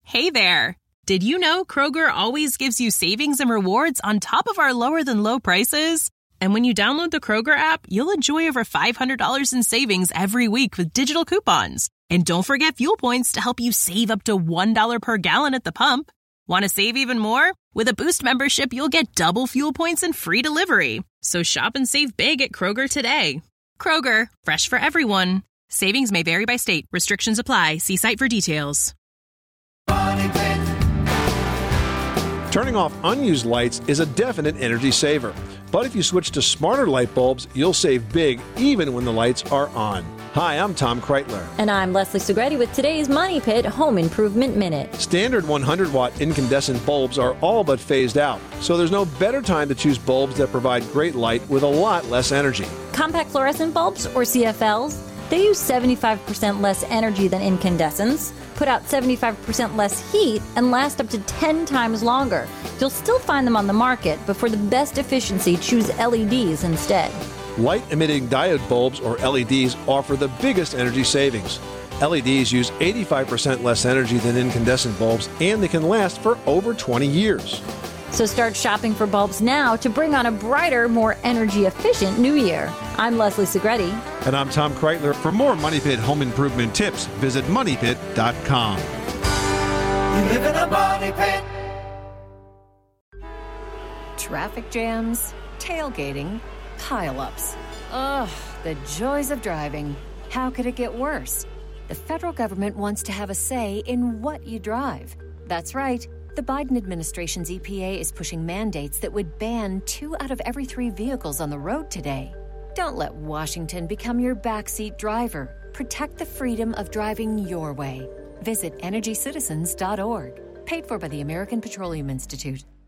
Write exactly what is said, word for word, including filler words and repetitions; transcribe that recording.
Hey there! Did you know Kroger always gives you savings and rewards on top of our lower-than-low prices? And when you download the Kroger app, you'll enjoy over five hundred dollars in savings every week with digital coupons. And don't forget fuel points to help you save up to one dollar per gallon at the pump. Want to save even more? With a Boost membership, you'll get double fuel points and free delivery. So shop and save big at Kroger today. Kroger, fresh for everyone. Savings may vary by state. Restrictions apply. See site for details. Turning off unused lights is a definite energy saver. But if you switch to smarter light bulbs, you'll save big even when the lights are on. Hi, I'm Tom Kreitler. And I'm Leslie Segretti with today's Money Pit Home Improvement Minute. Standard one hundred watt incandescent bulbs are all but phased out, so there's no better time to choose bulbs that provide great light with a lot less energy. Compact fluorescent bulbs, or C F Ls, they use seventy-five percent less energy than incandescents, put out seventy-five percent less heat, and last up to ten times longer. You'll still find them on the market, but for the best efficiency, choose L E Ds instead. Light-emitting diode bulbs, or L E Ds, offer the biggest energy savings. L E Ds use eighty-five percent less energy than incandescent bulbs, and they can last for over twenty years. So start shopping for bulbs now to bring on a brighter, more energy-efficient new year. I'm Leslie Segretti. And I'm Tom Kreitler. For more Money Pit home improvement tips, visit money pit dot com. You live in a money pit. Traffic jams, tailgating, pile-ups. Ugh, the joys of driving. How could it get worse? The federal government wants to have a say in what you drive. That's right. The Biden administration's E P A is pushing mandates that would ban two out of every three vehicles on the road today. Don't let Washington become your backseat driver. Protect the freedom of driving your way. Visit energy citizens dot org. Paid for by the American Petroleum Institute.